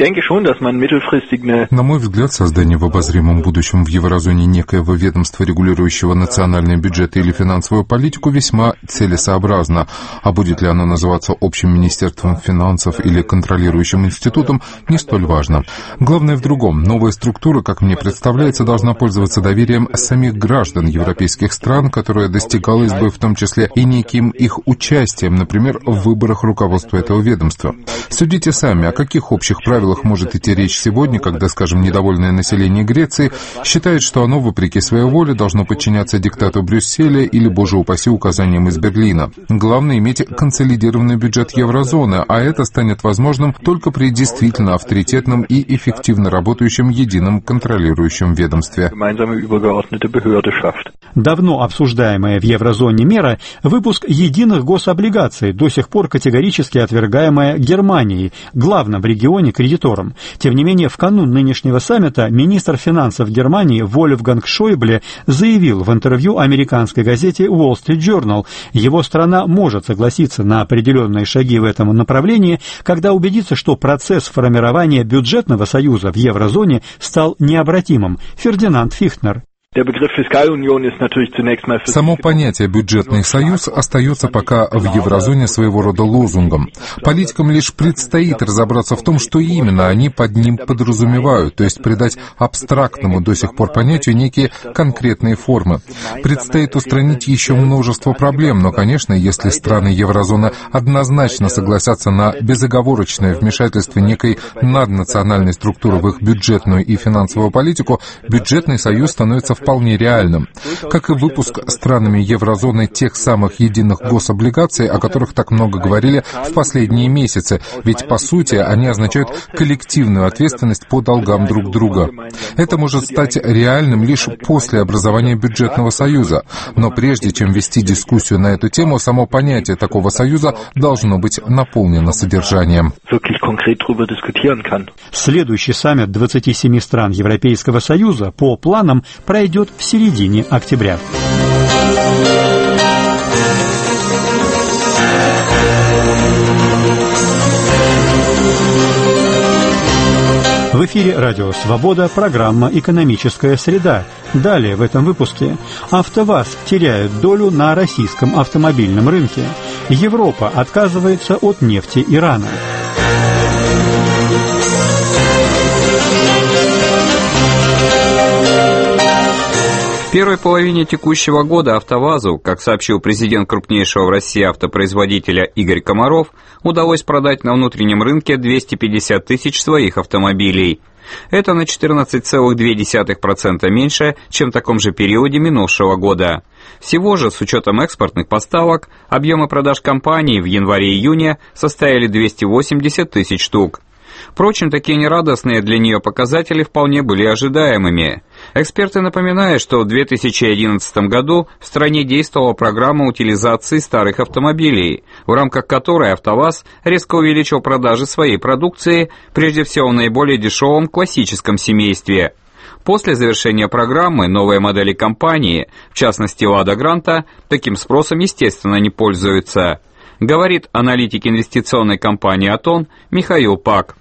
На мой взгляд, создание в обозримом будущем в еврозоне некоего ведомства, регулирующего национальные бюджеты или финансовую политику, весьма целесообразно. А будет ли оно называться общим министерством финансов или контролирующим институтом, не столь важно. Главное в другом. Новая структура, как мне представляется, должна пользоваться доверием самих граждан европейских стран, которое достигалось бы в том числе и неким их участием, например, в выборах руководства этого ведомства. Судите сами, о каких общих правилах может идти речь сегодня, когда, скажем, недовольное население Греции считает, что оно, вопреки своей воле, должно подчиняться диктату Брюсселя или, боже упаси, указаниям из Берлина. Главное — иметь консолидированный бюджет еврозоны, а это станет возможным только при действительно авторитетном и эффективно работающем едином контролирующем ведомстве. Давно обсуждаемая в еврозоне мера — выпуск единых гособлигаций, до сих пор категорически отвергаемая Германией, главным в регионе кредитором. Тем не менее, в канун нынешнего саммита министр финансов Германии Вольфганг Шойбле заявил в интервью американской газете Wall Street Journal, его страна может согласиться на определенные шаги в этом направлении, когда убедится, что процесс формирования бюджетного союза в еврозоне стал необратимым. Фердинанд Фихтнер. Само понятие «бюджетный союз» остается пока в еврозоне своего рода лозунгом. Политикам лишь предстоит разобраться в том, что именно они под ним подразумевают, то есть придать абстрактному до сих пор понятию некие конкретные формы. Предстоит устранить еще множество проблем, но, конечно, если страны еврозоны однозначно согласятся на безоговорочное вмешательство некой наднациональной структуры в их бюджетную и финансовую политику, бюджетный союз становится вполне реальным, как и выпуск странами еврозоны тех самых единых гособлигаций, о которых так много говорили в последние месяцы, ведь, по сути, они означают коллективную ответственность по долгам друг друга. Это может стать реальным лишь после образования бюджетного союза, но прежде чем вести дискуссию на эту тему, само понятие такого союза должно быть наполнено содержанием. Следующий саммит двадцати семи стран Европейского союза по планам пройдет идет в середине октября. В эфире «Радио Свобода», программа «Экономическая среда». Далее в этом выпуске. АвтоВАЗ теряет долю на российском автомобильном рынке. Европа отказывается от нефти Ирана. В первой половине текущего года АвтоВАЗу, как сообщил президент крупнейшего в России автопроизводителя Игорь Комаров, удалось продать на внутреннем рынке двести пятьдесят тысяч своих автомобилей. Это на четырнадцать целых две десятых процента меньше, чем в таком же периоде минувшего года. Всего же, с учетом экспортных поставок, объемы продаж компании в январе-июне составили двести восемьдесят тысяч штук. Впрочем, такие нерадостные для нее показатели вполне были ожидаемыми. Эксперты напоминают, что в две тысячи одиннадцатом году в стране действовала программа утилизации старых автомобилей, в рамках которой АвтоВАЗ резко увеличил продажи своей продукции, прежде всего в наиболее дешевом классическом семействе. После завершения программы новые модели компании, в частности «Лада Гранта», таким спросом, естественно, не пользуются, говорит аналитик инвестиционной компании «Атон» Михаил Пак.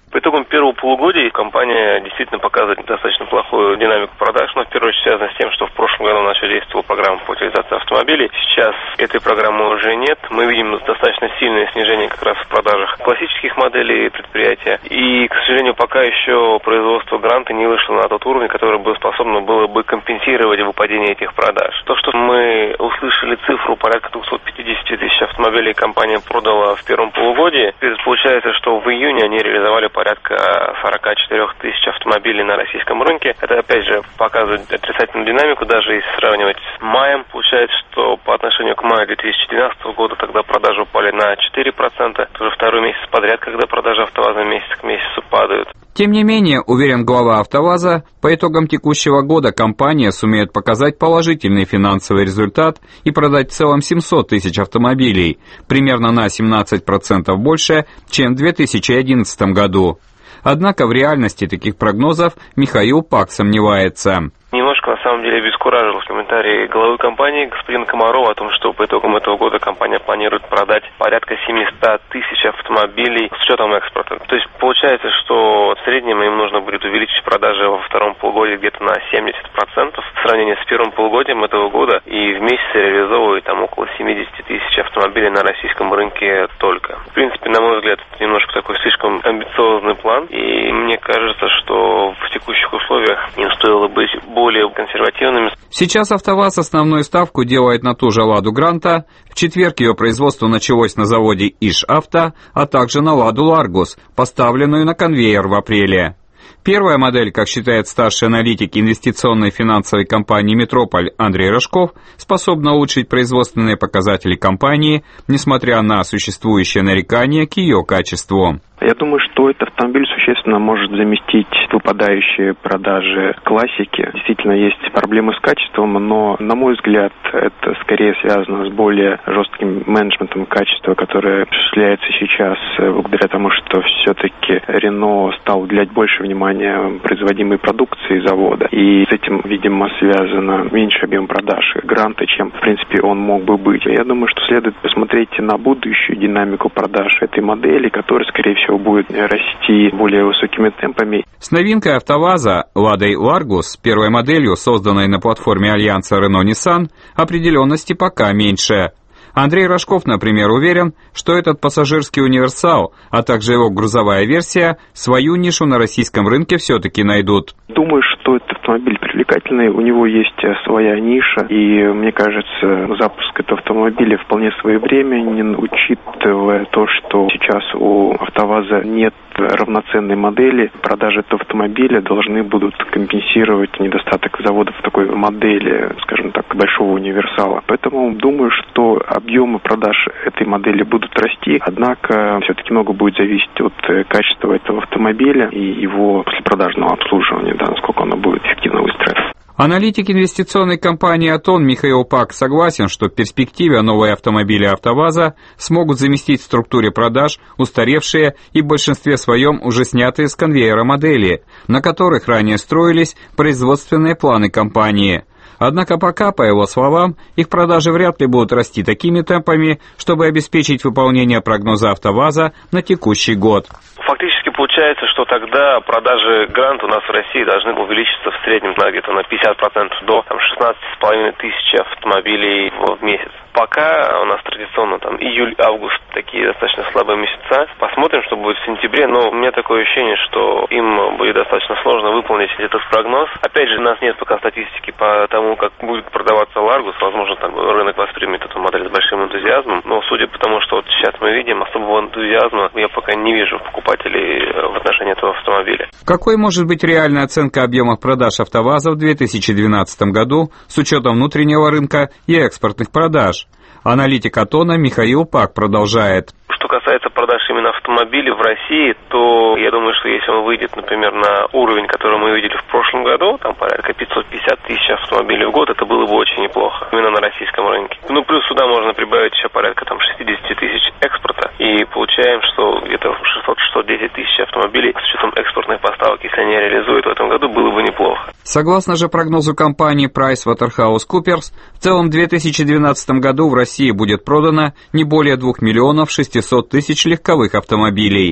По итогам первого полугодия компания действительно показывает достаточно плохую динамику продаж, но в первую очередь связано с тем, что в прошлом году начала действовала программа по утилизации автомобилей. Сейчас этой программы уже нет. Мы видим достаточно сильное снижение как раз в продажах классических моделей предприятия. И, к сожалению, пока еще производство гранта не вышло на тот уровень, который бы способно было бы компенсировать выпадение этих продаж. То, что мы услышали цифру порядка двести пятьдесят тысяч автомобилей компания продала в первом полугодии, получается, что в июне они реализовали порядка сорок четыре тысяч автомобилей на российском рынке. Это, опять же, показывает отрицательную динамику, даже если сравнивать с маем. Получается, что по отношению к маю две тысячи двенадцатого года тогда продажи упали на четыре процента. Это уже второй месяц подряд, когда продажи АвтоВАЗа месяц к месяцу падают. Тем не менее, уверен глава АвтоВАЗа, по итогам текущего года компания сумеет показать положительный финансовый результат и продать в целом семьсот тысяч автомобилей, примерно на семнадцать процентов больше, чем в две тысячи одиннадцатом году. Однако в реальности таких прогнозов Михаил Пак сомневается. Немножко, на самом деле, обескуражил комментарий главы компании господина Комарова о том, что по итогам этого года компания планирует продать порядка семьсот тысяч автомобилей с учетом экспорта. То есть получается, что в среднем им нужно будет увеличить продажи во втором полугодии где-то на семьдесят процентов в сравнении с первым полугодием этого года, и в месяц реализовывают там около семьдесят тысяч автомобилей на российском рынке только. В принципе, на мой взгляд, это немножко такой слишком амбициозный план, и мне кажется, что в текущих условиях им стоило быть более консервативными. Сейчас АвтоВАЗ основную ставку делает на ту же «Ладу Гранта». В четверг ее производство началось на заводе Иж-Авто, а также на «Ладу Ларгус», поставленную на конвейер в апреле. Первая модель, как считает старший аналитик инвестиционной финансовой компании «Метрополь» Андрей Рожков, способна улучшить производственные показатели компании, несмотря на существующее нарекание к ее качеству. Я думаю, что этот автомобиль существенно может заместить выпадающие продажи классики. Действительно, есть проблемы с качеством, но, на мой взгляд, это скорее связано с более жестким менеджментом качества, которое осуществляется сейчас благодаря тому, что все-таки Рено стал уделять больше внимания производимой продукции завода. И с этим, видимо, связано меньше объем продаж Гранта, чем, в принципе, он мог бы быть. Я думаю, что следует посмотреть на будущую динамику продаж этой модели, которая, скорее всего, будет расти более высокими темпами. С новинкой АвтоВАЗа «Ладой Ларгус», первой моделью, созданной на платформе альянса Renault-Nissan, определенности пока меньше. Андрей Рожков, например, уверен, что этот пассажирский универсал, а также его грузовая версия, свою нишу на российском рынке все-таки найдут. Думаю, что этот автомобиль привлекательный, у него есть своя ниша, и, мне кажется, запуск этого автомобиля вполне своевременен, учитывая то, что сейчас у АвтоВАЗа нет равноценной модели. Продажи этого автомобиля должны будут компенсировать недостаток заводов такой модели, скажем так, большого универсала. Поэтому думаю, что объемы продаж этой модели будут расти, однако все-таки много будет зависеть от качества этого автомобиля и его послепродажного обслуживания, да, насколько оно будет эффективно выстроено. Аналитик инвестиционной компании «Атон» Михаил Пак согласен, что в перспективе новые автомобили АвтоВАЗа смогут заместить в структуре продаж устаревшие и в большинстве своем уже снятые с конвейера модели, на которых ранее строились производственные планы компании. Однако пока, по его словам, их продажи вряд ли будут расти такими темпами, чтобы обеспечить выполнение прогноза АвтоВАЗа на текущий год. Фактически получается, что тогда продажи Грант у нас в России должны увеличиться в среднем на где-то на пятьдесят процентов до там, шестнадцать с половиной тысяч автомобилей в месяц. Пока у нас традиционно там июль-август такие достаточно слабые месяца. Посмотрим, что будет в сентябре, но у меня такое ощущение, что им будет достаточно сложно выполнить этот прогноз. Опять же, у нас нет пока статистики по тому, как будет продаваться Ларгус. Возможно, там рынок воспримет эту модель с большим энтузиазмом, но судя по тому, что вот сейчас мы видим, особого энтузиазма я пока не вижу в покупателей в отношении этого автомобиля. Какой может быть реальная оценка объемов продаж АвтоВАЗа в две тысячи двенадцатом году с учетом внутреннего рынка и экспортных продаж? Аналитик «Атона» Михаил Пак продолжает. Что касается продаж именно автомобилей в России, то я думаю, что если он выйдет, например, на уровень, который мы видели в прошлом году, там порядка пятьсот пятьдесят тысяч автомобилей в год, это было бы очень неплохо, именно на российском рынке. Ну, плюс сюда можно прибавить еще порядка там шестьдесят тысяч экспорта, и получаем, что где-то шестьсот - шестьсот десять тысяч автомобилей с учетом экспортных поставок, если они реализуют в этом году, было бы неплохо. Согласно же прогнозу компании PricewaterhouseCoopers, в целом в две тысячи двенадцатом году в России будет продано не более двух миллионов шестисот тысяч легковых автомобилей.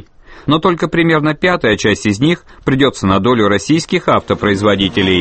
но только примерно пятая часть из них придется на долю российских автопроизводителей.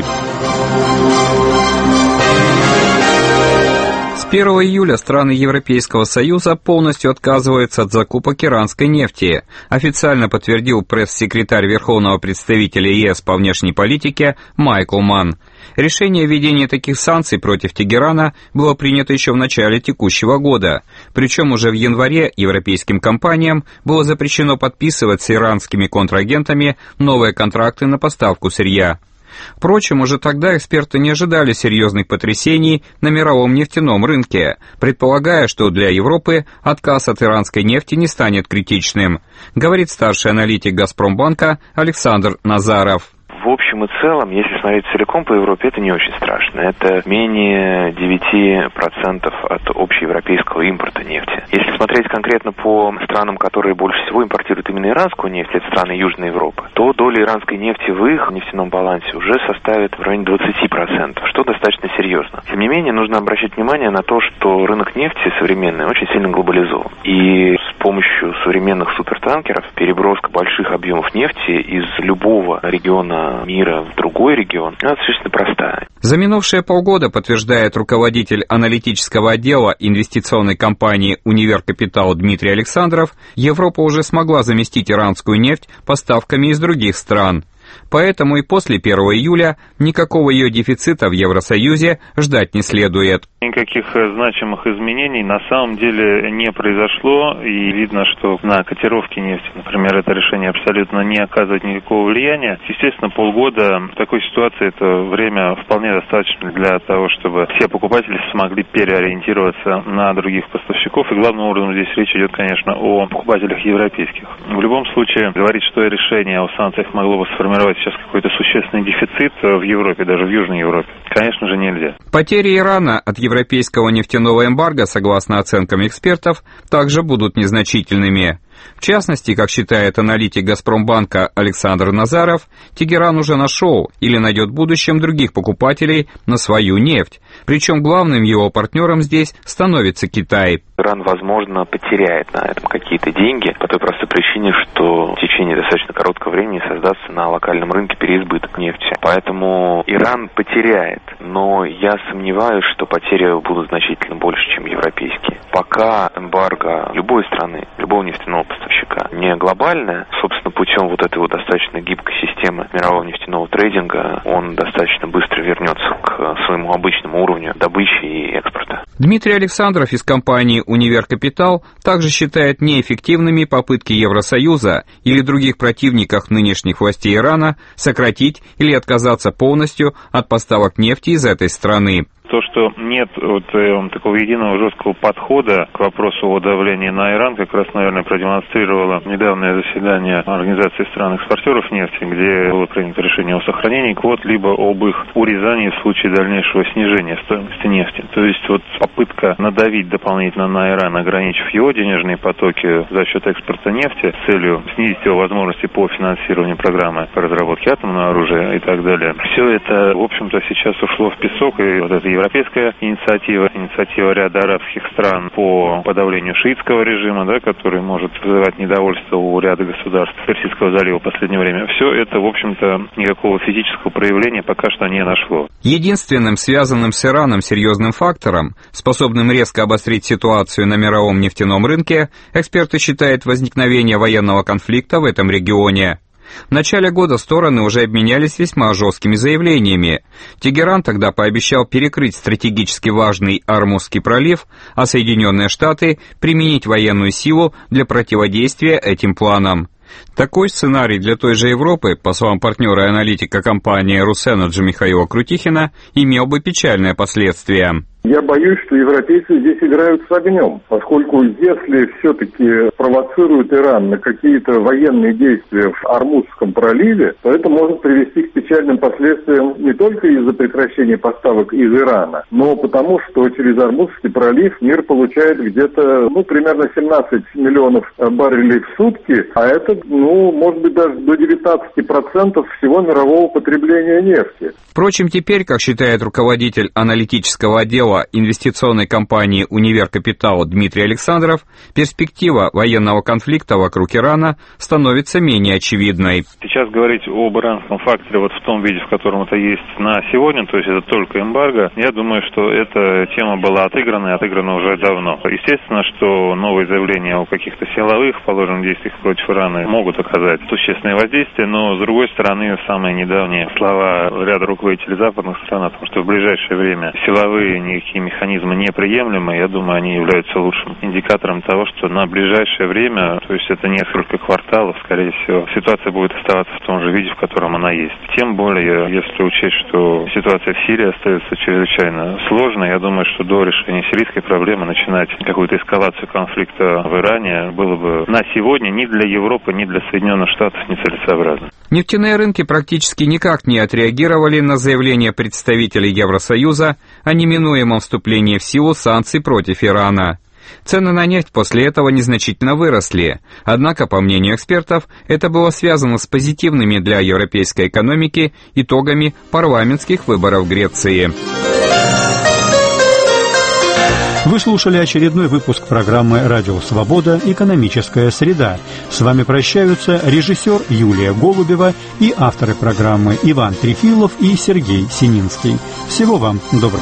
С первого июля страны Европейского Союза полностью отказываются от закупок иранской нефти, официально подтвердил пресс-секретарь Верховного представителя ЕС по внешней политике Майкл Манн. Решение о введении таких санкций против Тегерана было принято еще в начале текущего года, причем уже в январе европейским компаниям было запрещено подписывать с иранскими контрагентами новые контракты на поставку сырья. Впрочем, уже тогда эксперты не ожидали серьезных потрясений на мировом нефтяном рынке, предполагая, что для Европы отказ от иранской нефти не станет критичным, говорит старший аналитик «Газпромбанка» Александр Назаров. В общем и целом, если смотреть целиком по Европе, это не очень страшно. Это менее девять процентов от общеевропейского импорта нефти. Если смотреть конкретно по странам, которые больше всего импортируют именно иранскую нефть, это страны Южной Европы, то доля иранской нефти в их нефтяном балансе уже составит в районе двадцать процентов, что достаточно серьезно. Тем не менее, нужно обращать внимание на то, что рынок нефти современный очень сильно глобализован. И с помощью современных супертанкеров переброска больших объемов нефти из любого региона мира в другой регион, она достаточно простая. За минувшие полгода, подтверждает руководитель аналитического отдела инвестиционной компании «Универ Капитал» Дмитрий Александров, Европа уже смогла заместить иранскую нефть поставками из других стран. Поэтому и после первого июля никакого ее дефицита в Евросоюзе ждать не следует. Никаких значимых изменений на самом деле не произошло, и видно, что на котировки нефти, например, это решение абсолютно не оказывает никакого влияния. Естественно, полгода в такой ситуации это время вполне достаточно для того, чтобы все покупатели смогли переориентироваться на других поставщиков, и главным образом здесь речь идет, конечно, о покупателях европейских. В любом случае, говорить, что решение о санкциях могло бы сформировать сейчас какой-то существенный дефицит в Европе, даже в Южной Европе, конечно же, нельзя. Потери Ирана от европейского нефтяного эмбарго, согласно оценкам экспертов, также будут незначительными. В частности, как считает аналитик «Газпромбанка» Александр Назаров, Тегеран уже нашел или найдет в будущем других покупателей на свою нефть. Причем главным его партнером здесь становится Китай. Иран, возможно, потеряет на этом какие-то деньги по той простой причине, что в течение достаточно короткого времени создастся на локальном рынке переизбыток нефти. Поэтому Иран потеряет, но я сомневаюсь, что потери будут значительно больше, чем европейские. Пока эмбарго любой страны, любого нефтяного поставщика не глобальное, собственно, путем вот этой вот достаточно гибкой системы мирового нефтяного трейдинга, он достаточно быстро вернется к своему обычному уровню добычи и экспорта. Дмитрий Александров из компании «Универ Капитал» также считает неэффективными попытки Евросоюза или других противников нынешних властей Ирана сократить или отказаться полностью от поставок нефти из этой страны. То, что нет вот э, такого единого жесткого подхода к вопросу о давлении на Иран, как раз, наверное, продемонстрировало недавнее заседание Организации стран-экспортеров нефти, где было принято решение о сохранении квот, либо об их урезании в случае дальнейшего снижения стоимости нефти. То есть вот попытка надавить дополнительно на Иран, ограничив его денежные потоки за счет экспорта нефти с целью снизить его возможности по финансированию программы по разработке атомного оружия и так далее. Все это, в общем-то, сейчас ушло в песок, и вот это европейская инициатива, инициатива ряда арабских стран по подавлению шиитского режима, да, который может вызывать недовольство у ряда государств Персидского залива в последнее время. Все это, в общем-то, никакого физического проявления пока что не нашло. Единственным связанным с Ираном серьезным фактором, способным резко обострить ситуацию на мировом нефтяном рынке, эксперты считают возникновение военного конфликта в этом регионе. В начале года стороны уже обменялись весьма жесткими заявлениями. Тегеран тогда пообещал перекрыть стратегически важный Ормузский пролив, а Соединенные Штаты применить военную силу для противодействия этим планам. Такой сценарий для той же Европы, по словам партнера и аналитика компании «Русэnergy» Михаила Крутихина, имел бы печальные последствия. Я боюсь, что европейцы здесь играют с огнем, поскольку если все-таки провоцирует Иран на какие-то военные действия в Ормузском проливе, то это может привести к печальным последствиям не только из-за прекращения поставок из Ирана, но потому, что через Ормузский пролив мир получает где-то, ну, примерно семнадцать миллионов баррелей в сутки, а это, ну, может быть, даже до девятнадцати процентов всего мирового потребления нефти. Впрочем, теперь, как считает руководитель аналитического отдела глава инвестиционной компании «Универ Капитал» Дмитрий Александров, перспектива военного конфликта вокруг Ирана становится менее очевидной. Сейчас говорить об иранском факторе вот в том виде, в котором это есть на сегодня, то есть это только эмбарго, я думаю, что эта тема была отыграна и отыграна уже давно. Естественно, что новые заявления о каких-то силовых положенных действиях против Ирана могут оказать существенное воздействие, но, с другой стороны, самые недавние слова ряда руководителей западных стран о том, что в ближайшее время силовые никакие механизмы неприемлемы, я думаю, они являются лучшим индикатором того, что на ближайшее время, то есть это несколько кварталов, скорее всего, ситуация будет оставаться в том же виде, в котором она есть. Тем более, если учесть, что ситуация в Сирии остается чрезвычайно сложной, я думаю, что до решения сирийской проблемы начинать какую-то эскалацию конфликта в Иране было бы на сегодня ни для Европы, ни для Соединенных Штатов нецелесообразно. Нефтяные рынки практически никак не отреагировали на заявление представителей Евросоюза о неминуемом вступлении в силу санкций против Ирана. Цены на нефть после этого незначительно выросли, однако, по мнению экспертов, это было связано с позитивными для европейской экономики итогами парламентских выборов в Греции. Вы слушали очередной выпуск программы «Радио Свобода. Экономическая среда». С вами прощаются режиссер Юлия Голубева и авторы программы Иван Трефилов и Сергей Сининский. Всего вам доброго.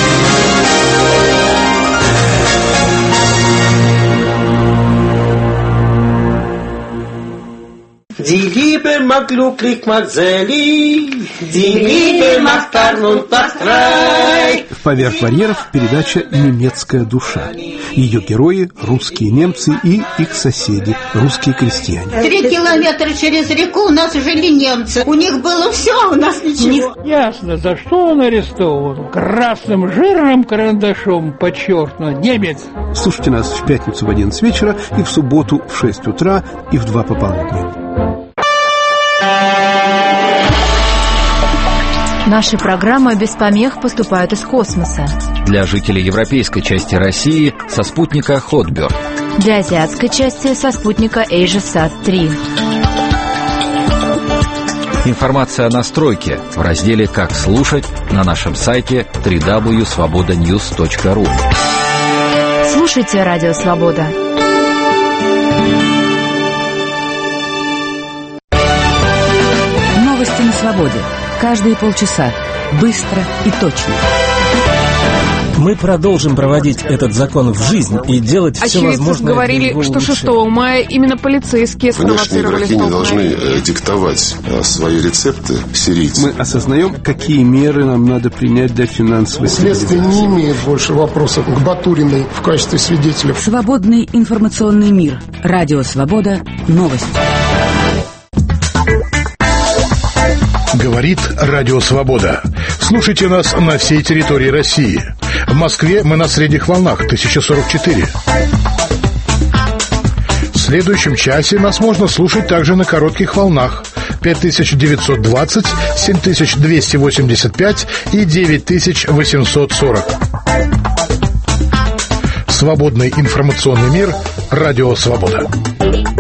Die Liebe macht glücklich, macht selig, die Liebe macht arm und macht reich. Поверх барьеров передача «Немецкая душа». Ее герои – русские немцы и их соседи – русские крестьяне. Три километра через реку у нас жили немцы. У них было все, а у нас ничего. Ясно, за что он арестован. Красным жирным карандашом подчеркнут немец. Слушайте нас в пятницу в одиннадцать вечера и в субботу в шесть утра и в два пополудни. Наши программы без помех поступают из космоса. Для жителей европейской части России со спутника Хотберд. Для азиатской части со спутника AsiaSat три. Информация о настройке в разделе «Как слушать» на нашем сайте дабл ю дабл ю дабл ю точка свобода ньюс точка ру. Слушайте Радио Свобода. Новости на свободе. Каждые полчаса. Быстро и точно. Мы продолжим проводить этот закон в жизнь и делать все возможное. Говорили, что шестого мая именно полицейские спровоцировали столкновение. Внешние игроки не должны э, диктовать э, свои рецепты сирийцам. Мы осознаем, какие меры нам надо принять для финансовой стабилизации. Следствие не имеет больше вопросов к Батуриной в качестве свидетеля. Свободный информационный мир. Радио Свобода. Новости. Говорит Радио Свобода. Слушайте нас на всей территории России. В Москве мы на средних волнах тысяча сорок четыре. В следующем часе нас можно слушать также на коротких волнах пять тысяч девятьсот двадцать, семь тысяч двести восемьдесят пять и девять тысяч восемьсот сорок. Свободный информационный мир. Радио Свобода.